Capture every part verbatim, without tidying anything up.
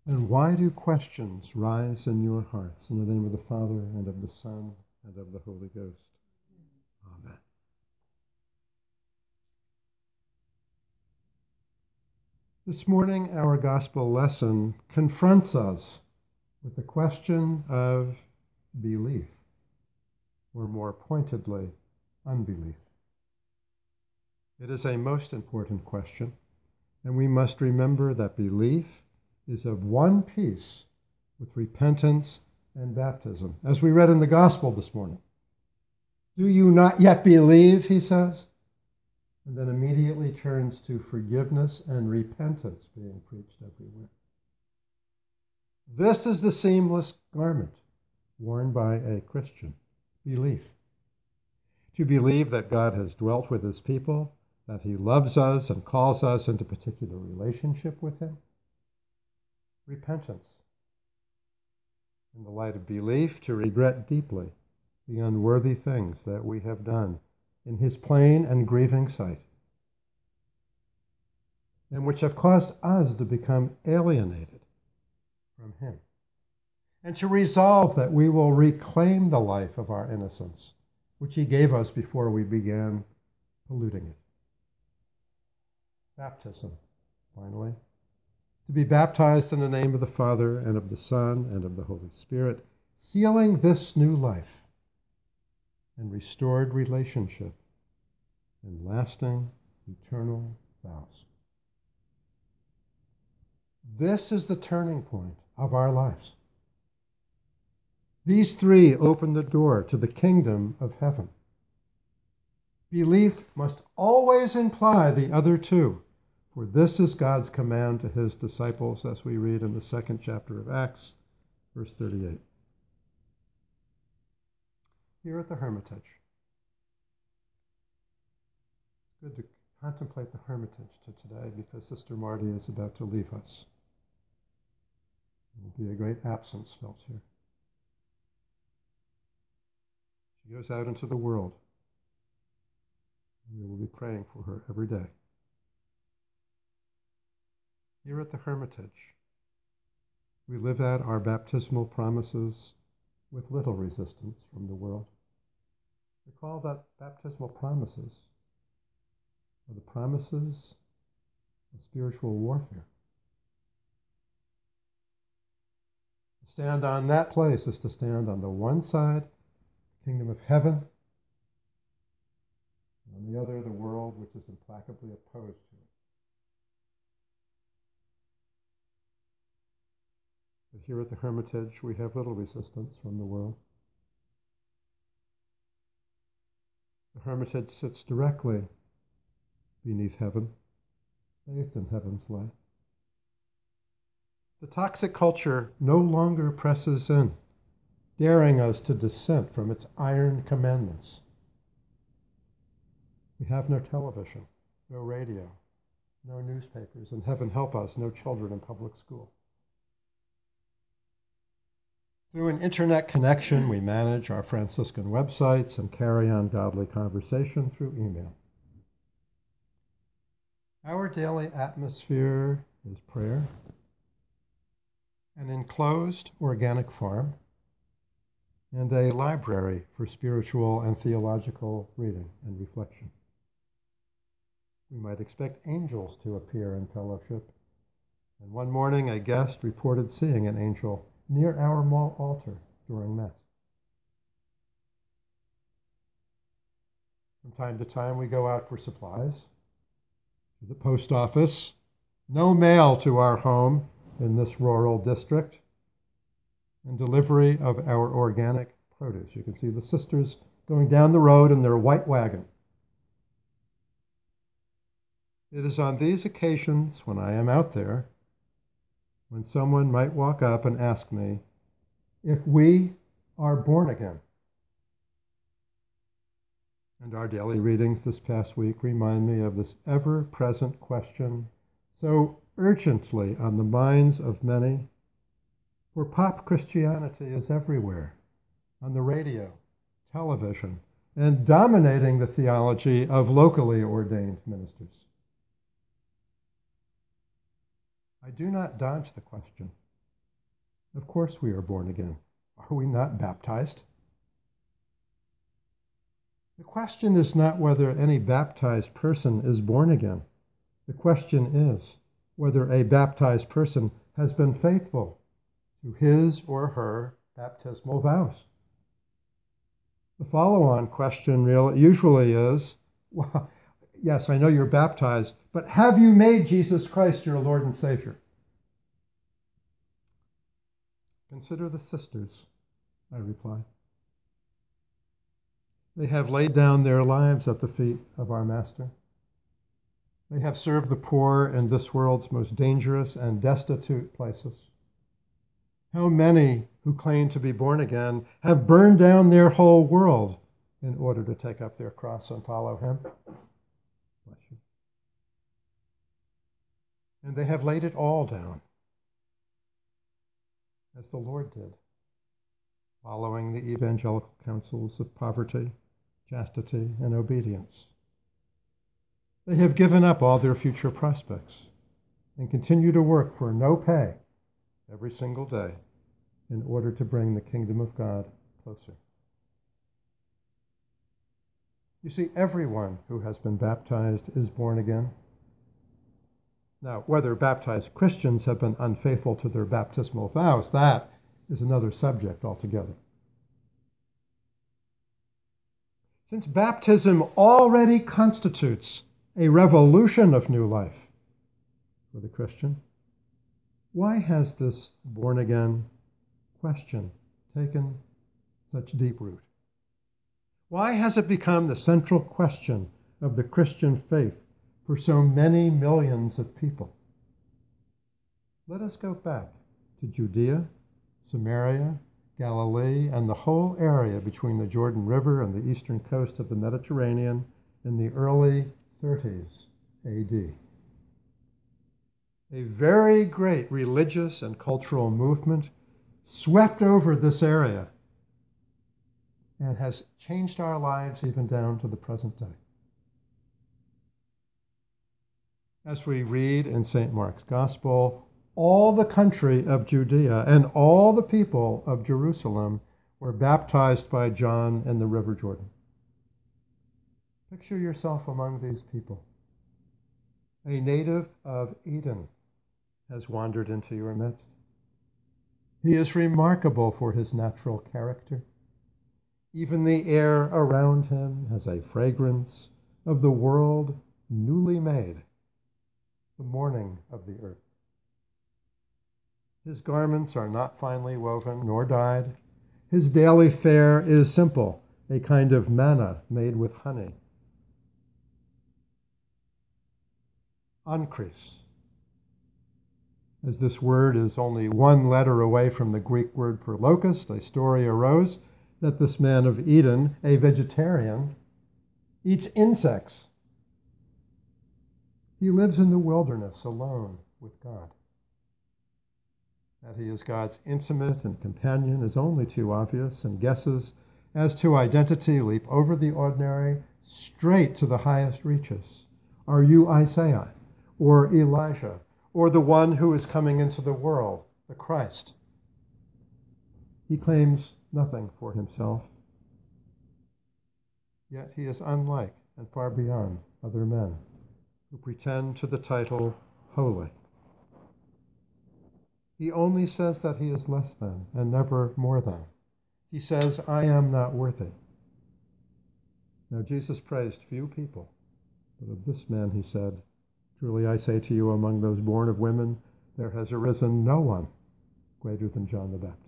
And why do questions rise in your hearts? In the name of the Father, and of the Son, and of the Holy Ghost. Amen. This morning, our gospel lesson confronts us with the question of belief, or more pointedly, unbelief. It is a most important question, and we must remember that belief is of one piece with repentance and baptism. As we read in the gospel this morning, do you not yet believe, he says, and then immediately turns to forgiveness and repentance being preached everywhere. This is the seamless garment worn by a Christian, belief. To believe that God has dwelt with his people, that he loves us and calls us into particular relationship with him. Repentance. In the light of belief, to regret deeply the unworthy things that we have done in his plain and grieving sight, and which have caused us to become alienated from him. And to resolve that we will reclaim the life of our innocence, which he gave us before we began polluting it. Baptism, finally. To be baptized in the name of the Father, and of the Son, and of the Holy Spirit, sealing this new life and restored relationship and lasting, eternal vows. This is the turning point of our lives. These three open the door to the kingdom of heaven. Belief must always imply the other two, for this is God's command to his disciples, as we read in the second chapter of Acts, verse thirty-eight. Here at the Hermitage, it's good to contemplate the Hermitage to today because Sister Marty is about to leave us. There will be a great absence felt here. She goes out into the world. We will be praying for her every day. Here at the Hermitage, we live out our baptismal promises with little resistance from the world. Recall that baptismal promises are the promises of spiritual warfare. To stand on that place is to stand on the one side, the kingdom of heaven, and on the other, the world which is implacably opposed to it. But here at the Hermitage, we have little resistance from the world. The Hermitage sits directly beneath heaven, bathed in heaven's light. The toxic culture no longer presses in, daring us to dissent from its iron commandments. We have no television, no radio, no newspapers, and heaven help us, no children in public school. Through an internet connection, we manage our Franciscan websites and carry on godly conversation through email. Our daily atmosphere is prayer, an enclosed organic farm, and a library for spiritual and theological reading and reflection. We might expect angels to appear in fellowship, and one morning a guest reported seeing an angel near our mall altar during Mass. From time to time, we go out for supplies to the post office. No mail to our home in this rural district, and delivery of our organic produce. You can see the sisters going down the road in their white wagon. It is on these occasions when I am out there when someone might walk up and ask me if we are born again. And our daily readings this past week remind me of this ever-present question, so urgently on the minds of many, for pop Christianity is everywhere, on the radio, television, and dominating the theology of locally ordained ministers. I do not dodge the question. Of course we are born again. Are we not baptized? The question is not whether any baptized person is born again. The question is whether a baptized person has been faithful to his or her baptismal vows. The follow-on question really usually is, well, yes, I know you're baptized, but have you made Jesus Christ your Lord and Savior? Consider the sisters, I reply. They have laid down their lives at the feet of our Master. They have served the poor in this world's most dangerous and destitute places. How many who claim to be born again have burned down their whole world in order to take up their cross and follow him? Bless you. And they have laid it all down, as the Lord did, following the evangelical counsels of poverty, chastity, and obedience. They have given up all their future prospects and continue to work for no pay every single day in order to bring the kingdom of God closer. You see, everyone who has been baptized is born again. Now, whether baptized Christians have been unfaithful to their baptismal vows, that is another subject altogether. Since baptism already constitutes a revolution of new life for the Christian, why has this born-again question taken such deep root? Why has it become the central question of the Christian faith for so many millions of people? Let us go back to Judea, Samaria, Galilee, and the whole area between the Jordan River and the eastern coast of the Mediterranean in the early thirties A D. A very great religious and cultural movement swept over this area and has changed our lives even down to the present day. As we read in Saint Mark's Gospel, all the country of Judea and all the people of Jerusalem were baptized by John in the River Jordan. Picture yourself among these people. A native of Eden has wandered into your midst. He is remarkable for his natural character. Even the air around him has a fragrance of the world newly made, the morning of the earth. His garments are not finely woven nor dyed. His daily fare is simple, a kind of manna made with honey. Ankris, as this word is only one letter away from the Greek word for locust, a story arose that this man of Eden, a vegetarian, eats insects. He lives in the wilderness alone with God. That he is God's intimate and companion is only too obvious, and guesses as to identity leap over the ordinary straight to the highest reaches. Are you Isaiah, or Elijah, or the one who is coming into the world, the Christ? He claims nothing for himself, yet he is unlike and far beyond other men who pretend to the title holy. He only says that he is less than and never more than. He says, I am not worthy. Now Jesus praised few people, but of this man he said, truly I say to you, among those born of women, there has arisen no one greater than John the Baptist.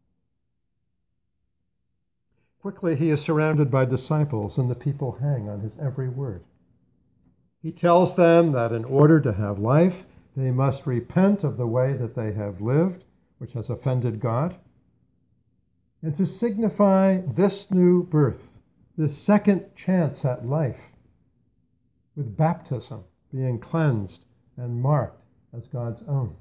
Quickly he is surrounded by disciples, and the people hang on his every word. He tells them that in order to have life, they must repent of the way that they have lived, which has offended God, and to signify this new birth, this second chance at life, with baptism, being cleansed and marked as God's own.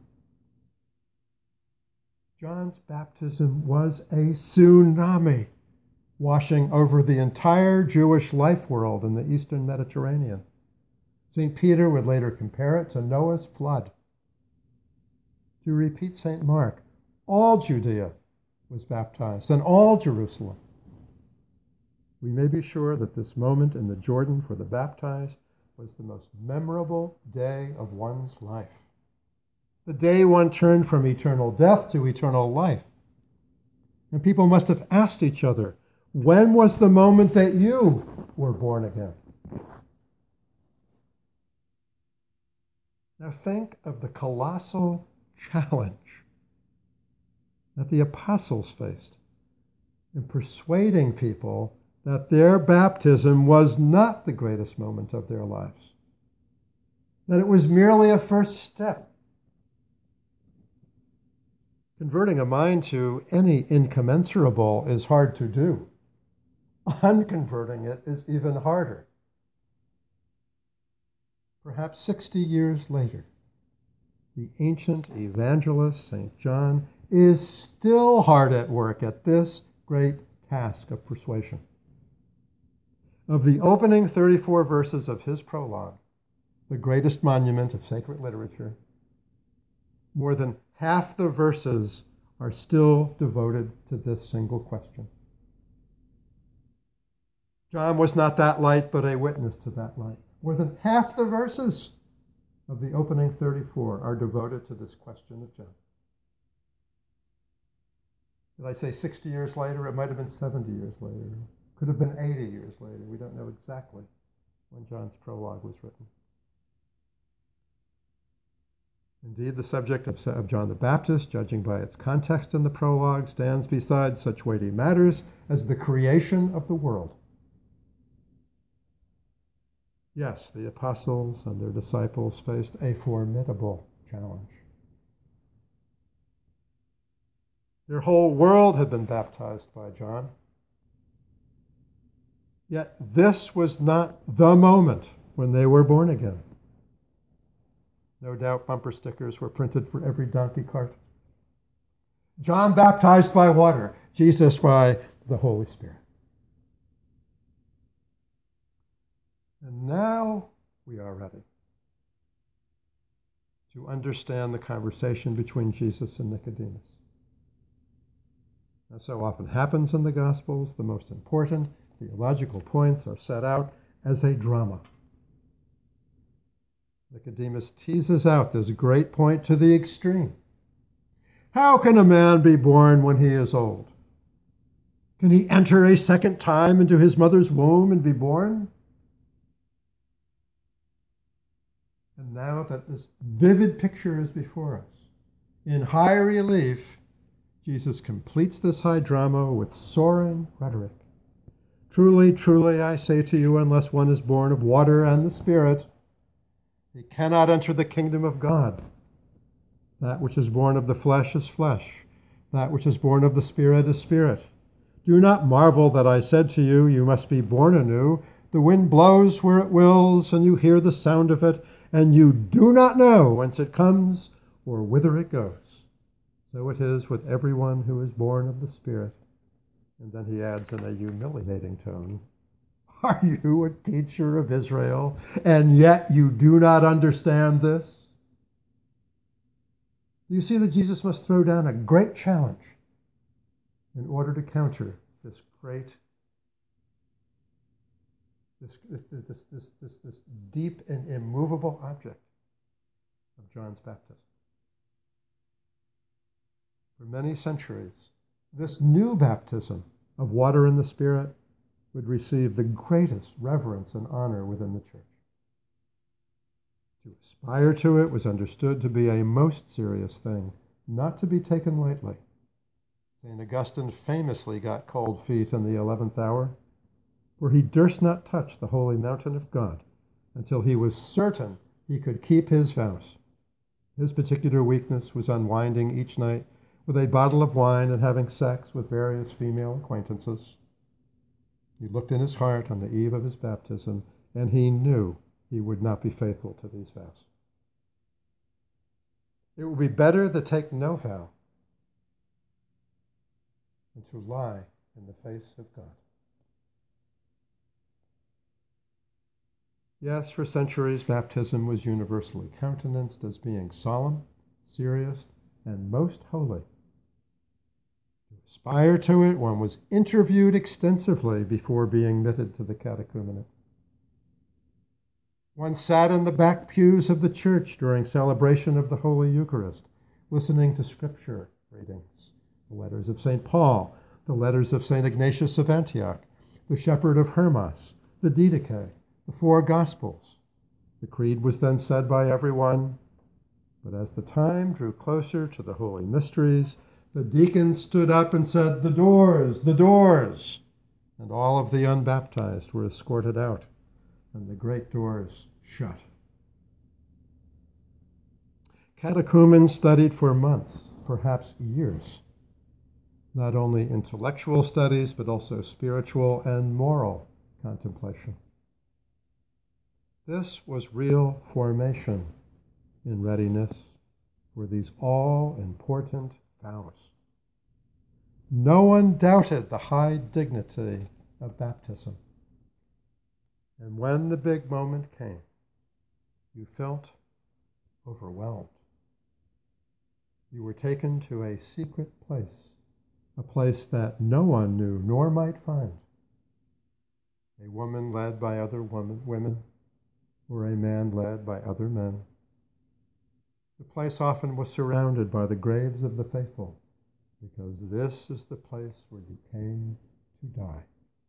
John's baptism was a tsunami, washing over the entire Jewish life world in the Eastern Mediterranean. Saint Peter would later compare it to Noah's flood. To repeat Saint Mark, All Judea was baptized, and all Jerusalem. We may be sure that this moment in the Jordan for the baptized was the most memorable day of one's life. The day one turned from eternal death to eternal life. And people must have asked each other, when was the moment that you were born again? Now think of the colossal challenge that the apostles faced in persuading people that their baptism was not the greatest moment of their lives, that it was merely a first step. Converting a mind to any incommensurable is hard to do. Unconverting it is even harder. Perhaps sixty years later, the ancient evangelist, Saint John, is still hard at work at this great task of persuasion. Of the opening thirty-four verses of his prologue, the greatest monument of sacred literature, more than half the verses are still devoted to this single question. John was not that light, but a witness to that light. More than half the verses of the opening thirty-four are devoted to this question of John. Did I say sixty years later? It might have been seventy years later. Could have been eighty years later. We don't know exactly when John's prologue was written. Indeed, the subject of, of John the Baptist, judging by its context in the prologue, stands beside such weighty matters as the creation of the world. Yes, the apostles and their disciples faced a formidable challenge. Their whole world had been baptized by John. Yet this was not the moment when they were born again. No doubt bumper stickers were printed for every donkey cart. John baptized by water, Jesus by the Holy Spirit. And now we are ready to understand the conversation between Jesus and Nicodemus. As so often happens in the Gospels, the most important theological points are set out as a drama. Nicodemus teases out this great point to the extreme. How can a man be born when he is old? Can he enter a second time into his mother's womb and be born? And now that this vivid picture is before us, in high relief, Jesus completes this high drama with soaring rhetoric. Truly, truly, I say to you, unless one is born of water and the Spirit, he cannot enter the kingdom of God. That which is born of the flesh is flesh. That which is born of the Spirit is spirit. Do not marvel that I said to you, you must be born anew. The wind blows where it wills, and you hear the sound of it, and you do not know whence it comes or whither it goes. So it is with everyone who is born of the Spirit. And then he adds in a humiliating tone, are you a teacher of Israel, and yet you do not understand this? You see that Jesus must throw down a great challenge in order to counter this great, this, this, this, this, this, this deep and immovable object of John's baptism. For many centuries, this new baptism of water and the Spirit would receive the greatest reverence and honor within the church. To aspire to it was understood to be a most serious thing, not to be taken lightly. Saint Augustine famously got cold feet in the eleventh hour, for he durst not touch the holy mountain of God until he was certain he could keep his vows. His particular weakness was unwinding each night with a bottle of wine and having sex with various female acquaintances. He looked in his heart on the eve of his baptism, and he knew he would not be faithful to these vows. It would be better to take no vow than to lie in the face of God. Yes, for centuries, baptism was universally countenanced as being solemn, serious, and most holy. aspire to it, one was interviewed extensively before being admitted to the catechumenate. One sat in the back pews of the church during celebration of the Holy Eucharist, listening to scripture readings, the letters of Saint Paul, the letters of Saint Ignatius of Antioch, the Shepherd of Hermas, the Didache, the four Gospels. The creed was then said by everyone, but as the time drew closer to the Holy Mysteries, the deacon stood up and said, "The doors, the doors!" And all of the unbaptized were escorted out, and the great doors shut. Catechumens studied for months, perhaps years, not only intellectual studies, but also spiritual and moral contemplation. This was real formation in readiness for these all-important vows. No one doubted the high dignity of baptism. And when the big moment came, you felt overwhelmed. You were taken to a secret place, a place that no one knew nor might find. A woman led by other woman, women, or a man led by other men. The place often was surrounded by the graves of the faithful, because this is the place where you came to die.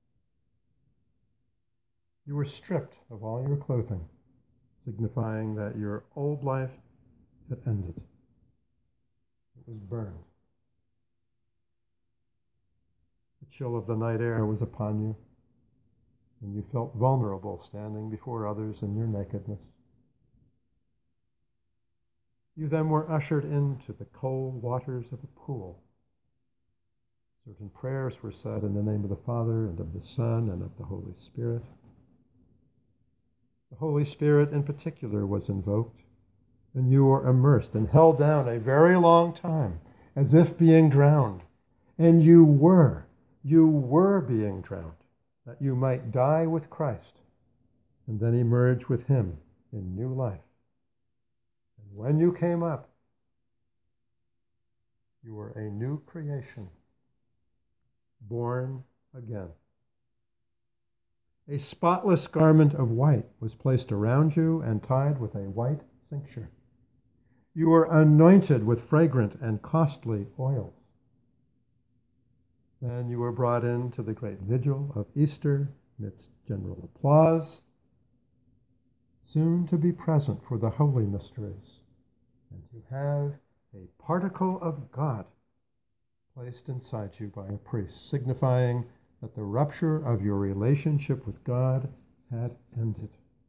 You were stripped of all your clothing, signifying that your old life had ended. It was burned. The chill of the night air was upon you, and you felt vulnerable standing before others in your nakedness. You then were ushered into the cold waters of a pool. Certain prayers were said in the name of the Father, and of the Son, and of the Holy Spirit. The Holy Spirit in particular was invoked, and you were immersed and held down a very long time, as if being drowned. And you were, you were being drowned, that you might die with Christ, and then emerge with him in new life. And when you came up, you were a new creation, born again. A spotless garment of white was placed around you and tied with a white cincture. You were anointed with fragrant and costly oils. Then you were brought into the great vigil of Easter amidst general applause, soon to be present for the holy mysteries, and to have a particle of God placed inside you by a priest, signifying that the rupture of your relationship with God had ended.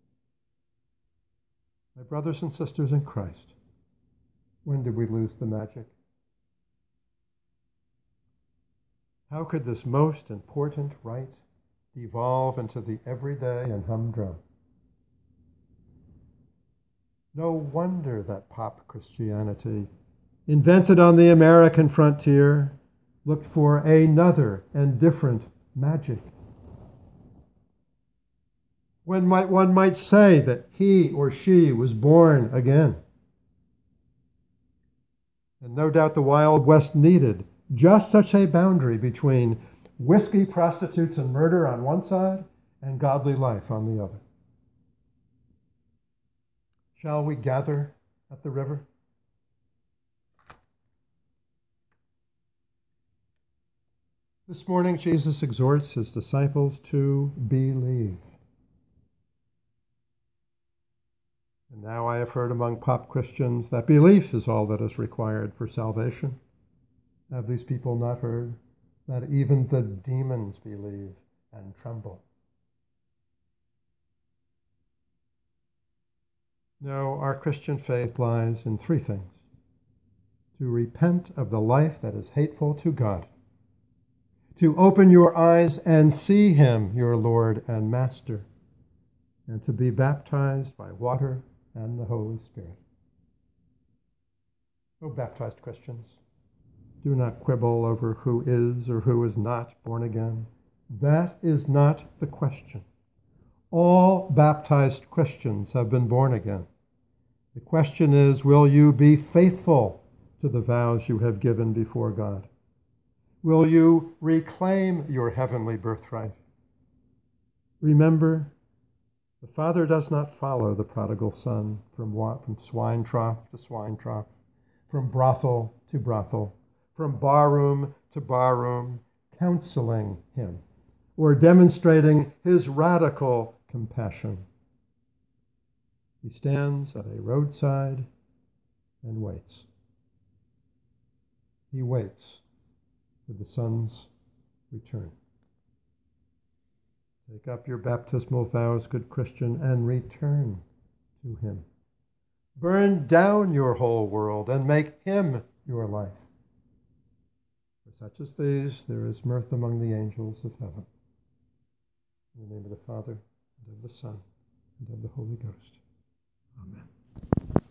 My brothers and sisters in Christ, when did we lose the magic? How could this most important rite devolve into the everyday and humdrum? No wonder that pop Christianity, invented on the American frontier, looked for another and different magic. When might one might say that he or she was born again. And no doubt the Wild West needed just such a boundary between whiskey, prostitutes, and murder on one side and godly life on the other. Shall we gather at the river? This morning, Jesus exhorts his disciples to believe. And now I have heard among pop Christians that belief is all that is required for salvation. Have these people not heard that even the demons believe and tremble? No, our Christian faith lies in three things: to repent of the life that is hateful to God, to open your eyes and see him, your Lord and Master, and to be baptized by water and the Holy Spirit. Oh, baptized Christians, do not quibble over who is or who is not born again. That is not the question. All baptized Christians have been born again. The question is, will you be faithful to the vows you have given before God? Will you reclaim your heavenly birthright? Remember, the Father does not follow the prodigal son from, from swine trough to swine trough, from brothel to brothel, from barroom to barroom, counseling him or demonstrating his radical compassion. He stands at a roadside and waits. He waits for the Son's return. Take up your baptismal vows, good Christian, and return to him. Burn down your whole world and make him your life. For such as these, there is mirth among the angels of heaven. In the name of the Father, and of the Son, and of the Holy Ghost. Amen.